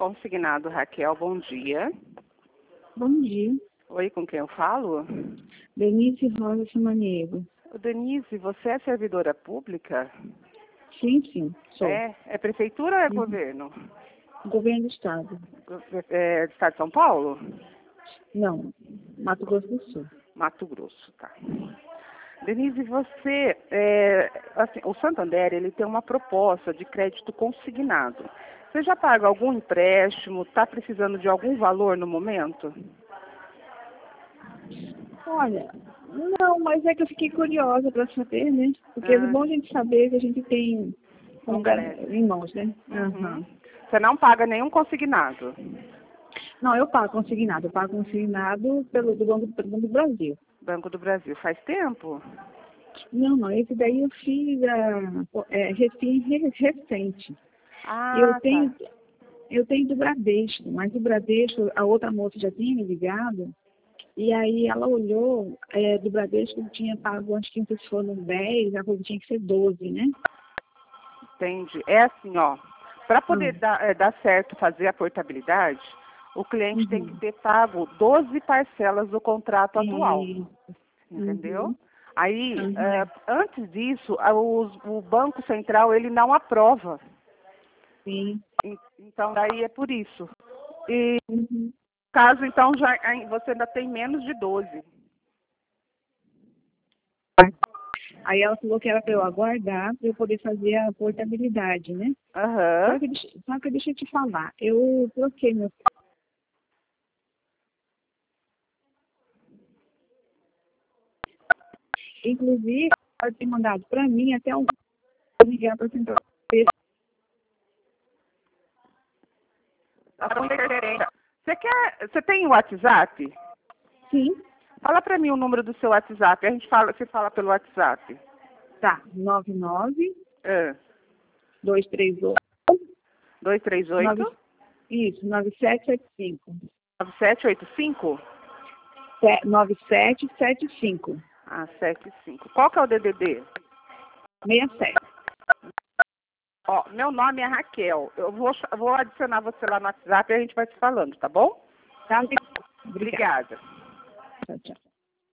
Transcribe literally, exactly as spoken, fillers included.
Consignado, Raquel, bom dia. Bom dia. Oi, com quem eu falo? Denise Rosa Samaniego. Denise, você é servidora pública? Sim, sim, sou. É, é prefeitura ou é Uhum. governo? Governo do Estado. É, Estado de São Paulo? Não, Mato Grosso do Sul. Mato Grosso, tá. Denise, você, é, assim, o Santander, ele tem uma proposta de crédito consignado. Você já paga algum empréstimo? Está precisando de algum valor no momento? Olha, não, mas é que eu fiquei curiosa para saber, né? Porque é Ah, bom a gente saber que a gente tem um um gar- crédito. em mãos, né? Uhum. Aham. Você não paga nenhum consignado? Não, eu pago consignado. Eu pago consignado pelo do Banco, pelo Banco do Brasil. Banco do Brasil. Faz tempo? Não, não, esse daí eu fiz ah, é, recém, re- recente. Eu Ah, tá. tenho, eu tenho do Bradesco, mas do Bradesco, a outra moça já tinha me ligado, e aí ela olhou, é, do Bradesco eu tinha pago, acho que não sei se foram dez, ela falou que tinha que ser doze, né? Entendi. É assim, ó. Para poder Hum. dar, é, dar certo fazer a portabilidade, o cliente tem que Uhum. ter pago doze parcelas do contrato atual. E, Entendeu? uhum. Aí, é, Uhum. antes disso, a- os- o Banco Central ele não aprova. Sim. En- Então, daí é por isso. E Uhum. caso, então, já ai- você ainda tem menos de doze. Aí ela falou que era para eu aguardar para eu poder fazer a portabilidade, né? Aham. Só que, deixa- só que deixa eu te falar, eu troquei meu. Inclusive, pode ter mandado para mim até um ligar para tentar. Você quer, você tem o WhatsApp? Sim, Fala para mim o número do seu WhatsApp. A gente fala, você fala pelo WhatsApp. tá. nove nove Ah, dois três oito dois três oito, nove isso, nove sete sete cinco. nove sete oito cinco. nove sete sete cinco. Ah, sete cinco. Qual que é o D D D? sessenta e sete. Ó, meu nome é Raquel. Eu vou, vou adicionar você lá no WhatsApp e a gente vai se falando, tá bom? Tá? Obrigada. Obrigada. Tchau, tchau.